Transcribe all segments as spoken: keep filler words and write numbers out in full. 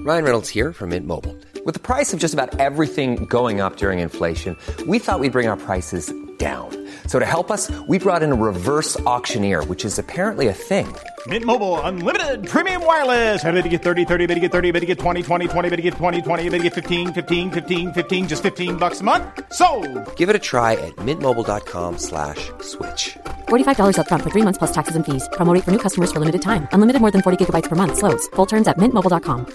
Ryan Reynolds here from Mint Mobile. With the price of just about everything going up during inflation, we thought we'd bring our prices down. So to help us, we brought in a reverse auctioneer, which is apparently a thing. Mint Mobile Unlimited Premium Wireless. How to get thirty, thirty, how to get thirty, how to get twenty, twenty, twenty, how to get twenty, twenty, how to get fifteen, fifteen, fifteen, fifteen, just fifteen bucks a month? Sold! Give it a try at mintmobile.com slash switch. forty-five dollars up front for three months plus taxes and fees. Promo rate for new customers for limited time. Unlimited more than forty gigabytes per month. Slows full terms at mint mobile dot com.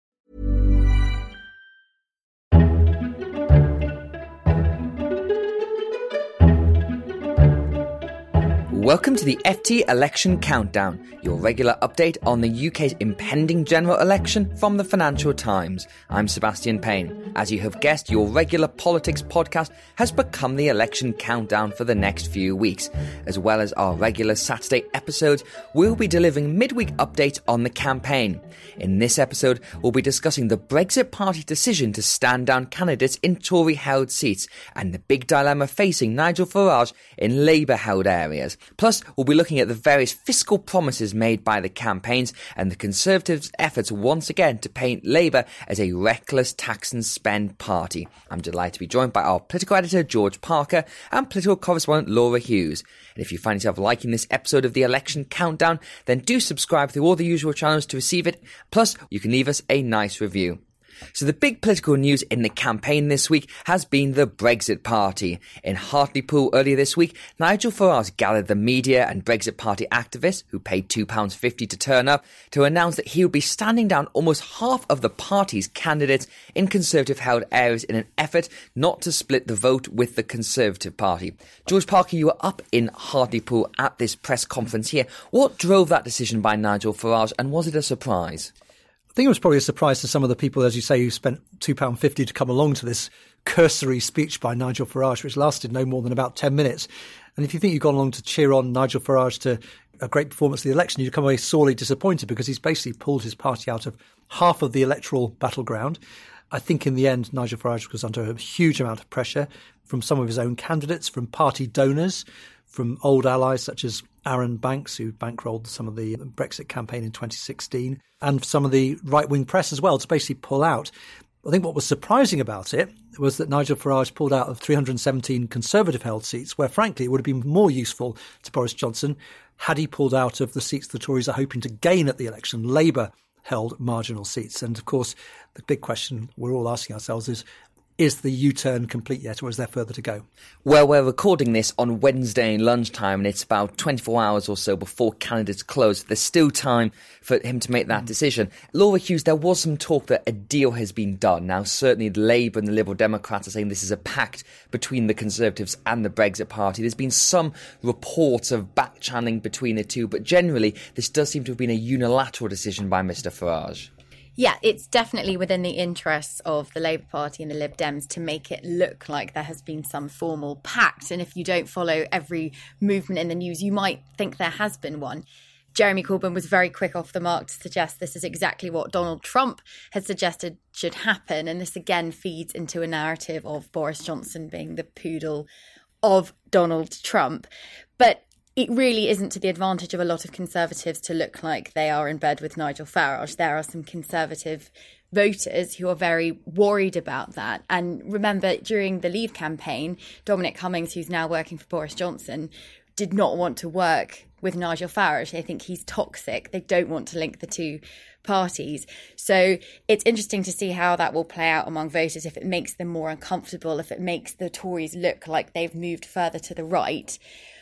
Welcome to the F T Election Countdown, your regular update on the U K's impending general election from the Financial Times. I'm Sebastian Payne. As you have guessed, your regular politics podcast has become the Election Countdown for the next few weeks. As well as our regular Saturday episodes, we'll be delivering midweek updates on the campaign. In this episode, we'll be discussing the Brexit Party's decision to stand down candidates in Tory-held seats and the big dilemma facing Nigel Farage in Labour-held areas. Plus, we'll be looking at the various fiscal promises made by the campaigns and the Conservatives' efforts once again to paint Labour as a reckless tax and spend party. I'm delighted to be joined by our political editor George Parker and political correspondent Laura Hughes. And if you find yourself liking this episode of the Election Countdown, then do subscribe through all the usual channels to receive it. Plus, you can leave us a nice review. So the big political news in the campaign this week has been the Brexit Party. In Hartlepool earlier this week, Nigel Farage gathered the media and Brexit Party activists, who paid two pounds fifty to turn up, to announce that he would be standing down almost half of the party's candidates in Conservative-held areas in an effort not to split the vote with the Conservative Party. George Parker, you were up in Hartlepool at this press conference here. What drove that decision by Nigel Farage, and was it a surprise? I think it was probably a surprise to some of the people, as you say, who spent two pounds fifty to come along to this cursory speech by Nigel Farage, which lasted no more than about ten minutes. And if you think you've gone along to cheer on Nigel Farage to a great performance of the election, you come away sorely disappointed because he's basically pulled his party out of half of the electoral battleground. I think in the end, Nigel Farage was under a huge amount of pressure from some of his own candidates, from party donors, from old allies such as Aaron Banks, who bankrolled some of the Brexit campaign in twenty sixteen, and some of the right-wing press as well, to basically pull out. I think what was surprising about it was that Nigel Farage pulled out of three hundred seventeen Conservative-held seats, where, frankly, it would have been more useful to Boris Johnson had he pulled out of the seats the Tories are hoping to gain at the election, Labour-held marginal seats. And, of course, the big question we're all asking ourselves is, is the U-turn complete yet, or is there further to go? Well, we're recording this on Wednesday lunchtime, and it's about twenty-four hours or so before candidates close. There's still time for him to make that decision. Laura Hughes, there was some talk that a deal has been done. Now, certainly the Labour and the Liberal Democrats are saying this is a pact between the Conservatives and the Brexit Party. There's been some reports of back-channeling between the two, but generally this does seem to have been a unilateral decision by Mr Farage. Yeah, it's definitely within the interests of the Labour Party and the Lib Dems to make it look like there has been some formal pact. And if you don't follow every movement in the news, you might think there has been one. Jeremy Corbyn was very quick off the mark to suggest this is exactly what Donald Trump had suggested should happen. And this again feeds into a narrative of Boris Johnson being the poodle of Donald Trump. But it really isn't to the advantage of a lot of Conservatives to look like they are in bed with Nigel Farage. There are some Conservative voters who are very worried about that. And remember, during the Leave campaign, Dominic Cummings, who's now working for Boris Johnson, did not want to work with Nigel Farage. They think he's toxic. They don't want to link the two parties. So it's interesting to see how that will play out among voters, if it makes them more uncomfortable, if it makes the Tories look like they've moved further to the right.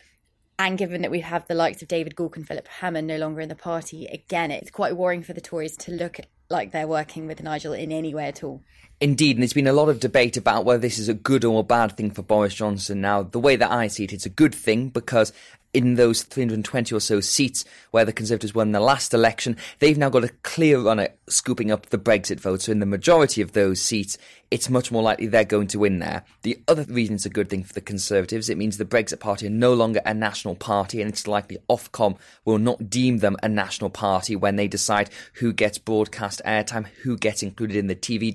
And given that we have the likes of David Gauke and Philip Hammond no longer in the party, again, it's quite worrying for the Tories to look like they're working with Nigel in any way at all. Indeed, and there's been a lot of debate about whether this is a good or a bad thing for Boris Johnson. Now, the way that I see it, it's a good thing because in those three hundred twenty or so seats where the Conservatives won the last election, they've now got a clear run at scooping up the Brexit vote. So in the majority of those seats, it's much more likely they're going to win there. The other reason it's a good thing for the Conservatives, it means the Brexit Party are no longer a national party, and it's likely Ofcom will not deem them a national party when they decide who gets broadcast airtime, who gets included in the T V debates.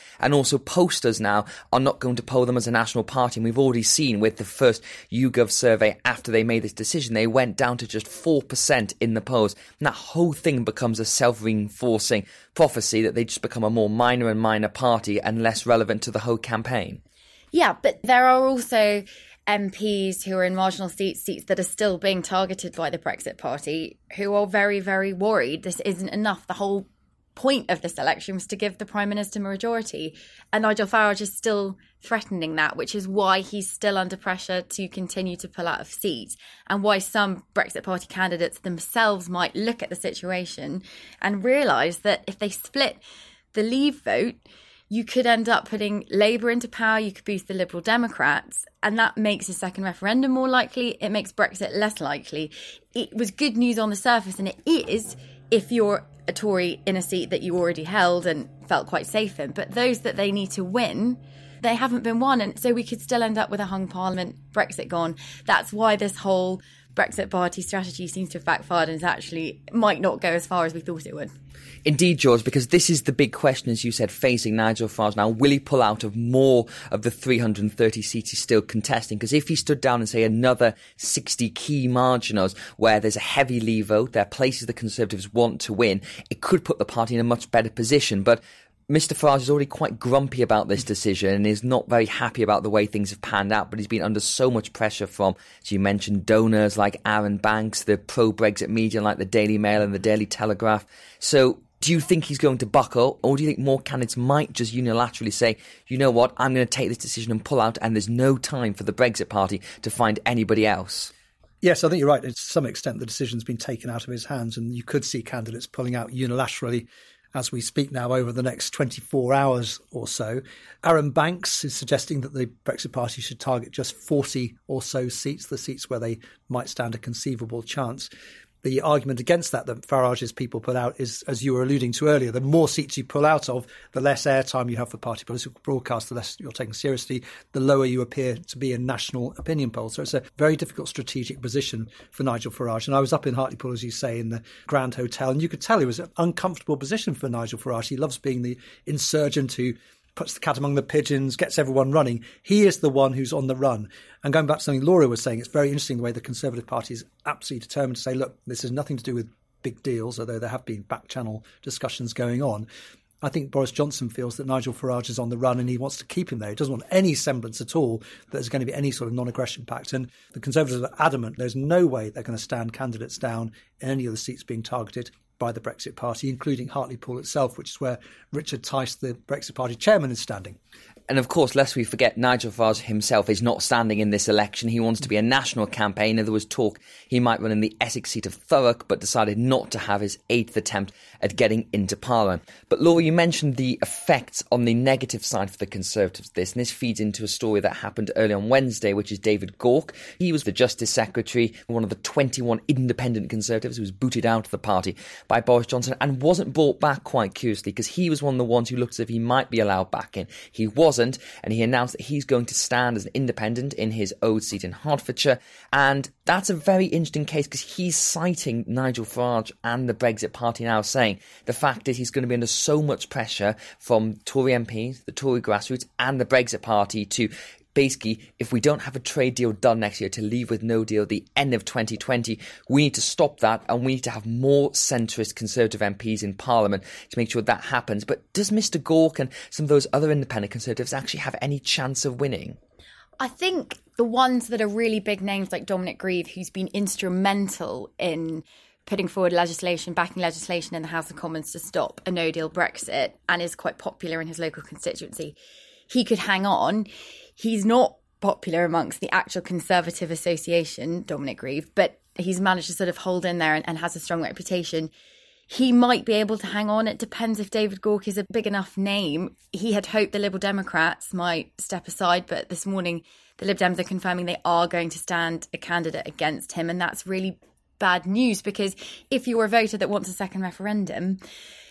And also posters now are not going to poll them as a national party. And we've already seen with the first YouGov survey after they made this decision, they went down to just four percent in the polls. And that whole thing becomes a self-reinforcing prophecy that they just become a more minor and minor party and less relevant to the whole campaign. Yeah, but there are also M Ps who are in marginal seats, seats that are still being targeted by the Brexit Party, who are very, very worried this isn't enough. The whole point of this election was to give the Prime Minister a majority. And Nigel Farage is still threatening that, which is why he's still under pressure to continue to pull out of seats, and why some Brexit Party candidates themselves might look at the situation and realise that if they split the Leave vote, you could end up putting Labour into power, you could boost the Liberal Democrats, and that makes a second referendum more likely. It makes Brexit less likely. It was good news on the surface, and it is if you're a Tory in a seat that you already held and felt quite safe in. But those that they need to win, they haven't been won, and so we could still end up with a hung parliament, Brexit gone. That's why this whole Brexit Party strategy seems to have backfired and is actually might not go as far as we thought it would. Indeed, George, because this is the big question, as you said, facing Nigel Farage now. Will he pull out of more of the three hundred thirty seats he's still contesting? Because if he stood down and say another sixty key marginals where there's a heavy Leave vote, there are places the Conservatives want to win, it could put the party in a much better position. But Mister Farage is already quite grumpy about this decision and is not very happy about the way things have panned out, but he's been under so much pressure from, as you mentioned, donors like Aaron Banks, the pro-Brexit media like the Daily Mail and the Daily Telegraph. So do you think he's going to buckle, or do you think more candidates might just unilaterally say, you know what, I'm going to take this decision and pull out, and there's no time for the Brexit Party to find anybody else? Yes, I think you're right. To some extent, the decision's been taken out of his hands, and you could see candidates pulling out unilaterally as we speak now over the next twenty-four hours or so. Aaron Banks is suggesting that the Brexit Party should target just forty or so seats, the seats where they might stand a conceivable chance. The argument against that that Farage's people put out is, as you were alluding to earlier, the more seats you pull out of, the less airtime you have for party political broadcast, the less you're taken seriously, the lower you appear to be in national opinion polls. So it's a very difficult strategic position for Nigel Farage. And I was up in Hartlepool, as you say, in the Grand Hotel, and you could tell it was an uncomfortable position for Nigel Farage. He loves being the insurgent who puts the cat among the pigeons, gets everyone running. He is the one who's on the run. And going back to something Laura was saying, it's very interesting the way the Conservative Party is absolutely determined to say, look, this has nothing to do with big deals, although there have been back-channel discussions going on. I think Boris Johnson feels that Nigel Farage is on the run and he wants to keep him there. He doesn't want any semblance at all that there's going to be any sort of non-aggression pact. And the Conservatives are adamant there's no way they're going to stand candidates down in any of the seats being targeted by the Brexit Party, including Hartlepool itself, which is where Richard Tice, the Brexit Party chairman, is standing. And of course, lest we forget, Nigel Farage himself is not standing in this election. He wants to be a national campaigner. There was talk he might run in the Essex seat of Thurrock, but decided not to have his eighth attempt at getting into Parliament. But Laura, you mentioned the effects on the negative side for the Conservatives of this, and this feeds into a story that happened early on Wednesday, which is David Gauke. He was the Justice Secretary, one of the twenty-one independent Conservatives who was booted out of the party by Boris Johnson and wasn't brought back, quite curiously, because he was one of the ones who looked as if he might be allowed back in. He wasn't, and he announced that he's going to stand as an independent in his old seat in Hertfordshire. And that's a very interesting case because he's citing Nigel Farage and the Brexit Party now, saying the fact is he's going to be under so much pressure from Tory M Ps, the Tory grassroots and the Brexit Party to basically, if we don't have a trade deal done next year, to leave with no deal at the end of twenty twenty, we need to stop that and we need to have more centrist Conservative M Ps in Parliament to make sure that happens. But does Mister Gauke and some of those other independent Conservatives actually have any chance of winning? I think the ones that are really big names like Dominic Grieve, who's been instrumental in putting forward legislation, backing legislation in the House of Commons to stop a no-deal Brexit and is quite popular in his local constituency, he could hang on. He's not popular amongst the actual Conservative Association, Dominic Grieve, but he's managed to sort of hold in there and, and has a strong reputation. He might be able to hang on. It depends if David Gauke is a big enough name. He had hoped the Liberal Democrats might step aside, but this morning the Lib Dems are confirming they are going to stand a candidate against him, and that's really bad news because if you're a voter that wants a second referendum,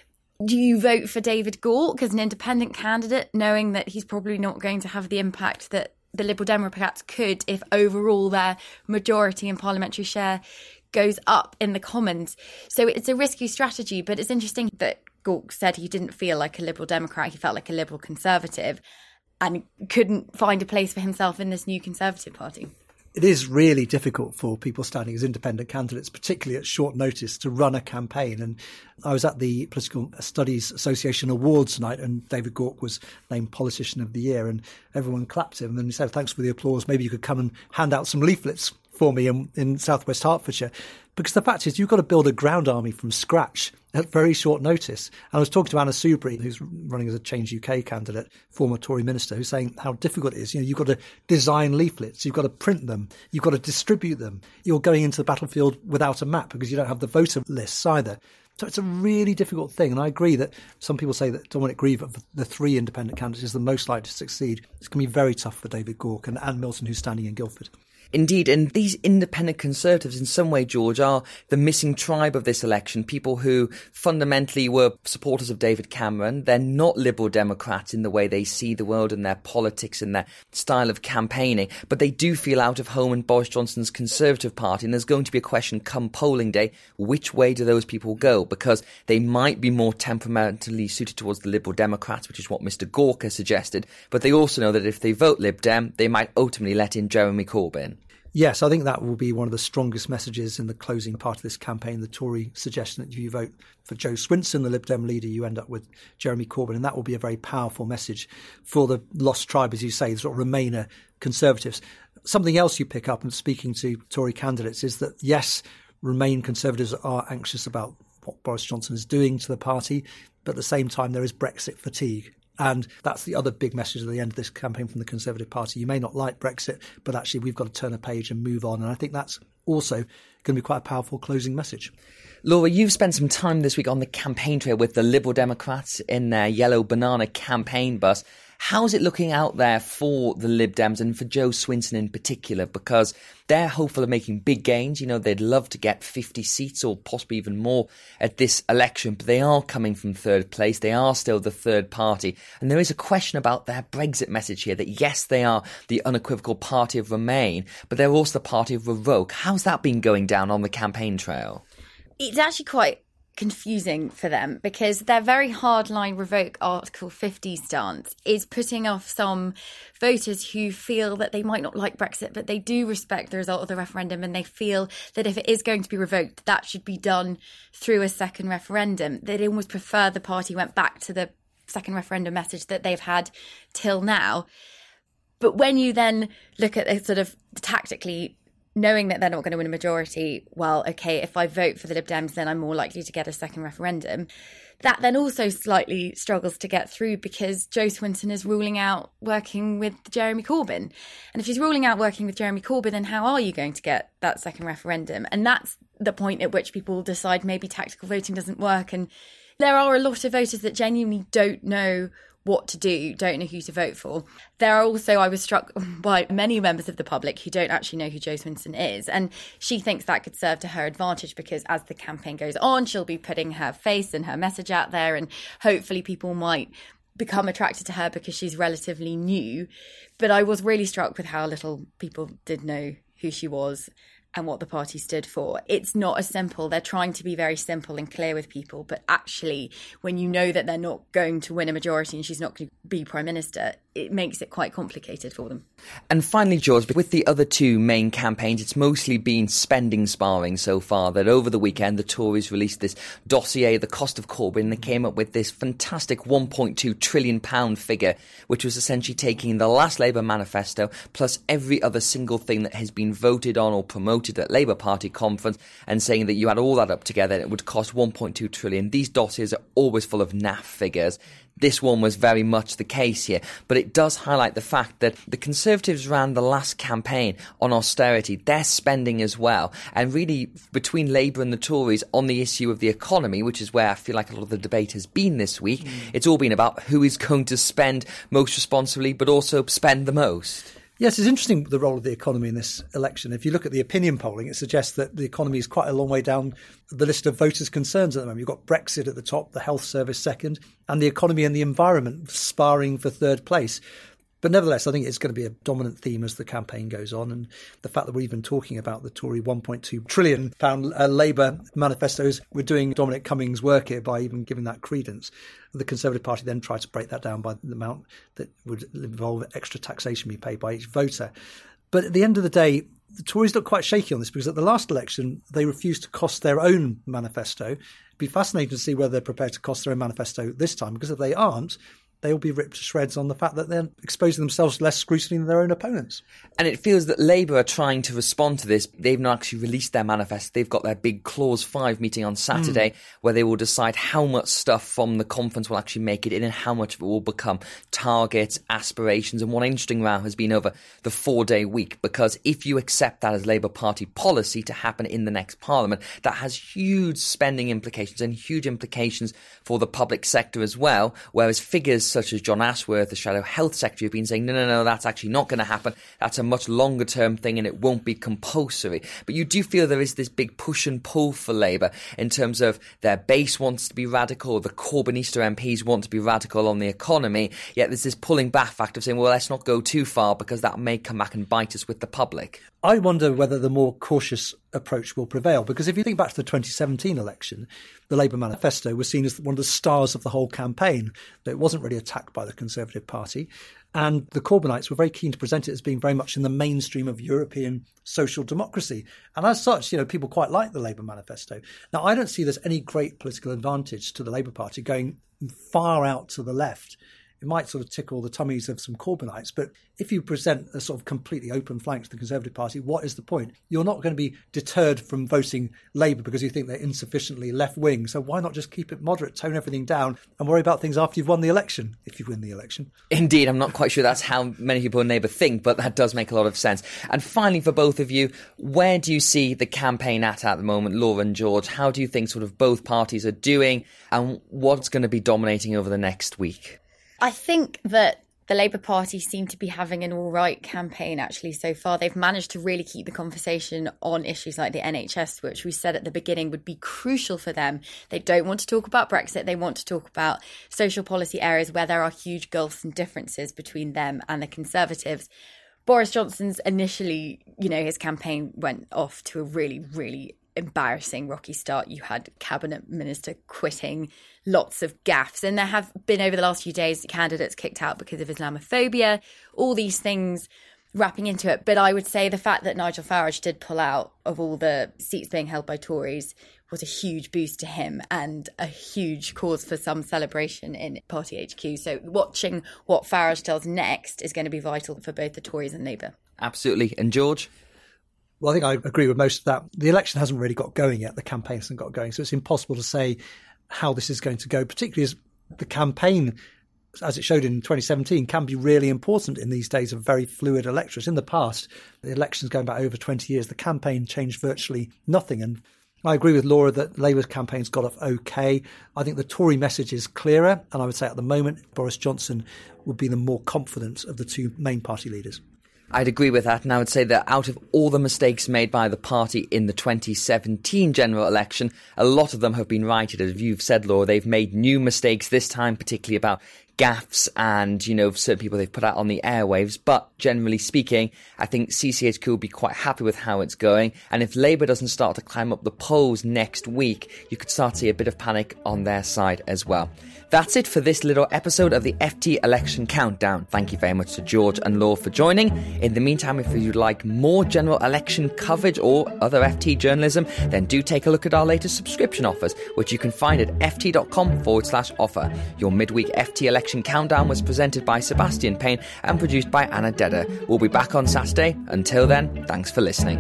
do you vote for David Gauke as an independent candidate, knowing that he's probably not going to have the impact that the Liberal Democrats could if overall their majority and parliamentary share goes up in the Commons? So it's a risky strategy, but it's interesting that Gauke said he didn't feel like a Liberal Democrat, he felt like a Liberal Conservative, and couldn't find a place for himself in this new Conservative Party. It is really difficult for people standing as independent candidates, particularly at short notice, to run a campaign. And I was at the Political Studies Association Awards tonight, and David Gauke was named Politician of the Year, and everyone clapped him. And he said, thanks for the applause. Maybe you could come and hand out some leaflets for me in, in southwest Hertfordshire. Because the fact is, you've got to build a ground army from scratch at very short notice. And I was talking to Anna Soubry, who's running as a Change U K candidate, former Tory minister, who's saying how difficult it is. You know, you've got to design leaflets, you've got to print them, you've got to distribute them. You're going into the battlefield without a map because you don't have the voter lists either. So it's a really difficult thing. And I agree that some people say that Dominic Grieve, of the three independent candidates, is the most likely to succeed. It's going to be very tough for David Gauke and Anne Milton, who's standing in Guildford. Indeed, and these independent Conservatives in some way, George, are the missing tribe of this election, people who fundamentally were supporters of David Cameron. They're not Liberal Democrats in the way they see the world and their politics and their style of campaigning, but they do feel out of home in Boris Johnson's Conservative Party, and there's going to be a question come polling day, which way do those people go? Because they might be more temperamentally suited towards the Liberal Democrats, which is what Mr Gauke has suggested, but they also know that if they vote Lib Dem, they might ultimately let in Jeremy Corbyn. Yes, I think that will be one of the strongest messages in the closing part of this campaign, the Tory suggestion that if you vote for Jo Swinson, the Lib Dem leader, you end up with Jeremy Corbyn. And that will be a very powerful message for the lost tribe, as you say, the sort of Remainer Conservatives. Something else you pick up in speaking to Tory candidates is that, yes, Remain Conservatives are anxious about what Boris Johnson is doing to the party, but at the same time there is Brexit fatigue. And that's the other big message at the end of this campaign from the Conservative Party. You may not like Brexit, but actually we've got to turn a page and move on. And I think that's also going to be quite a powerful closing message. Laura, you've spent some time this week on the campaign trail with the Liberal Democrats in their yellow banana campaign bus. How's it looking out there for the Lib Dems and for Jo Swinson in particular? Because they're hopeful of making big gains. You know, they'd love to get fifty seats or possibly even more at this election, but they are coming from third place. They are still the third party. And there is a question about their Brexit message here, that yes, they are the unequivocal party of Remain, but they're also the party of Revoke. How's that been going down on the campaign trail? It's actually quite confusing for them because their very hardline Revoke Article fifty stance is putting off some voters who feel that they might not like Brexit, but they do respect the result of the referendum, and they feel that if it is going to be revoked, that should be done through a second referendum. They'd almost prefer the party went back to the second referendum message that they've had till now. But when you then look at it sort of tactically, knowing that they're not going to win a majority, well, OK, if I vote for the Lib Dems, then I'm more likely to get a second referendum. That then also slightly struggles to get through because Jo Swinson is ruling out working with Jeremy Corbyn. And if she's ruling out working with Jeremy Corbyn, then how are you going to get that second referendum? And that's the point at which people decide maybe tactical voting doesn't work. And there are a lot of voters that genuinely don't know what to do, don't know who to vote for. There are also, I was struck by many members of the public who don't actually know who Jo Swinson is. And she thinks that could serve to her advantage because as the campaign goes on, she'll be putting her face and her message out there, and hopefully people might become attracted to her because she's relatively new. But I was really struck with how little people did know who she was and what the party stood for. It's not as simple. They're trying to be very simple and clear with people, but actually, when you know that they're not going to win a majority and she's not going to be Prime Minister, it makes it quite complicated for them. And finally, George, with the other two main campaigns, it's mostly been spending sparring so far. That over the weekend, the Tories released this dossier, The Cost of Corbyn, and they came up with this fantastic one point two trillion pounds figure, which was essentially taking the last Labour manifesto plus every other single thing that has been voted on or promoted at Labour Party conference, and saying that you add all that up together and it would cost one point two trillion pounds. These dossiers are always full of naff figures. This one was very much the case here, but it does highlight the fact that the Conservatives ran the last campaign on austerity. They're spending as well, and really between Labour and the Tories on the issue of the economy, which is where I feel like a lot of the debate has been this week, mm. it's all been about who is going to spend most responsibly but also spend the most. Yes, it's interesting the role of the economy in this election. If you look at the opinion polling, it suggests that the economy is quite a long way down the list of voters' concerns at the moment. You've got Brexit at the top, the health service second, and the economy and the environment sparring for third place. But nevertheless, I think it's going to be a dominant theme as the campaign goes on. And the fact that we're even talking about the Tory one point two trillion pound uh, Labour manifestos, we're doing Dominic Cummings' work here by even giving that credence. The Conservative Party then tried to break that down by the amount that would involve extra taxation being paid by each voter. But at the end of the day, the Tories look quite shaky on this because at the last election, they refused to cost their own manifesto. It'd be fascinating to see whether they're prepared to cost their own manifesto this time, because if they aren't, they'll be ripped to shreds on the fact that they're exposing themselves to less scrutiny than their own opponents. And it feels that Labour are trying to respond to this. They've not actually released their manifesto. They've got their big Clause five meeting on Saturday mm. where they will decide how much stuff from the conference will actually make it in and how much of it will become targets, aspirations. And one interesting row has been over the four-day week, because if you accept that as Labour Party policy to happen in the next Parliament, that has huge spending implications and huge implications for the public sector as well, whereas figures such as John Ashworth, the Shadow Health Secretary, have been saying, no, no, no, that's actually not going to happen. That's a much longer term thing and it won't be compulsory. But you do feel there is this big push and pull for Labour in terms of their base wants to be radical, the Corbynista M Ps want to be radical on the economy, yet there's this pulling back factor of saying, well, let's not go too far because that may come back and bite us with the public. I wonder whether the more cautious approach will prevail, because if you think back to the twenty seventeen election, the Labour manifesto was seen as one of the stars of the whole campaign. It wasn't really attacked by the Conservative Party, and the Corbynites were very keen to present it as being very much in the mainstream of European social democracy. And as such, you know, people quite like the Labour manifesto. Now, I don't see there's any great political advantage to the Labour Party going far out to the left. It might sort of tickle the tummies of some Corbynites, but if you present a sort of completely open flank to the Conservative Party, what is the point? You're not going to be deterred from voting Labour because you think they're insufficiently left-wing. So why not just keep it moderate, tone everything down, and worry about things after you've won the election, if you win the election? Indeed, I'm not quite sure that's how many people in Labour think, but that does make a lot of sense. And finally, for both of you, where do you see the campaign at at the moment, Laura and George? How do you think sort of both parties are doing, and what's going to be dominating over the next week? I think that the Labour Party seem to be having an all right campaign, actually, so far. They've managed to really keep the conversation on issues like the N H S, which we said at the beginning would be crucial for them. They don't want to talk about Brexit. They want to talk about social policy areas where there are huge gulfs and differences between them and the Conservatives. Boris Johnson's initially, you know, his campaign went off to a really, really embarrassing rocky start. You had cabinet minister quitting, lots of gaffes, and there have been over the last few days candidates kicked out because of Islamophobia, all these things wrapping into it. But I would say the fact that Nigel Farage did pull out of all the seats being held by Tories was a huge boost to him and a huge cause for some celebration in party H Q. So watching what Farage does next is going to be vital for both the Tories and Labour. Absolutely. And George? Well, I think I agree with most of that. The election hasn't really got going yet. The campaign hasn't got going. So it's impossible to say how this is going to go, particularly as the campaign, as it showed in twenty seventeen, can be really important in these days of very fluid electorates. In the past, the elections going back over twenty years, the campaign changed virtually nothing. And I agree with Laura that Labour's campaign's got off okay. I think the Tory message is clearer. And I would say at the moment, Boris Johnson would be the more confident of the two main party leaders. I'd agree with that, and I would say that out of all the mistakes made by the party in the twenty seventeen general election, a lot of them have been righted. As you've said, Laura, they've made new mistakes this time, particularly about gaffes and, you know, certain people they've put out on the airwaves. But generally speaking, I think C C H Q will be quite happy with how it's going. And if Labour doesn't start to climb up the polls next week, you could start to see a bit of panic on their side as well. That's it for this little episode of the F T Election Countdown. Thank you very much to George and Laura for joining. In the meantime, if you'd like more general election coverage or other F T journalism, then do take a look at our latest subscription offers, which you can find at ft.com forward slash offer. Your midweek F T Election Countdown was presented by Sebastian Payne and produced by Anna Dedder. We'll be back on Saturday. Until then, thanks for listening.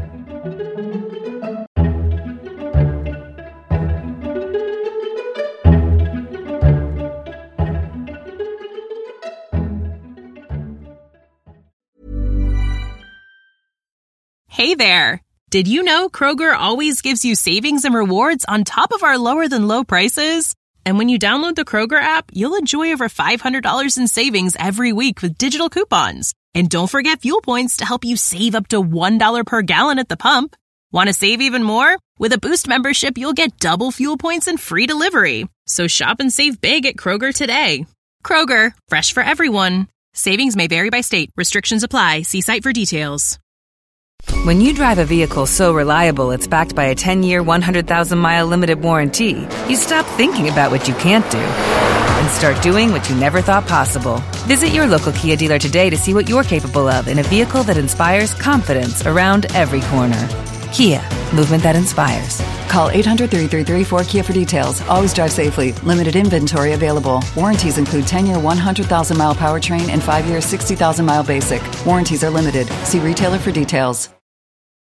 Hey there! Did you know Kroger always gives you savings and rewards on top of our lower-than-low prices? And when you download the Kroger app, you'll enjoy over five hundred dollars in savings every week with digital coupons. And don't forget fuel points to help you save up to one dollar per gallon at the pump. Want to save even more? With a Boost membership, you'll get double fuel points and free delivery. So shop and save big at Kroger today. Kroger, fresh for everyone. Savings may vary by state. Restrictions apply. See site for details. When you drive a vehicle so reliable it's backed by a ten-year, one hundred thousand mile limited warranty, you stop thinking about what you can't do and start doing what you never thought possible. Visit your local Kia dealer today to see what you're capable of in a vehicle that inspires confidence around every corner. Kia, movement that inspires. Call eight hundred, three three three, four K I A for details. Always drive safely. Limited inventory available. Warranties include ten-year, one hundred thousand mile powertrain and five-year, sixty thousand mile basic. Warranties are limited. See retailer for details.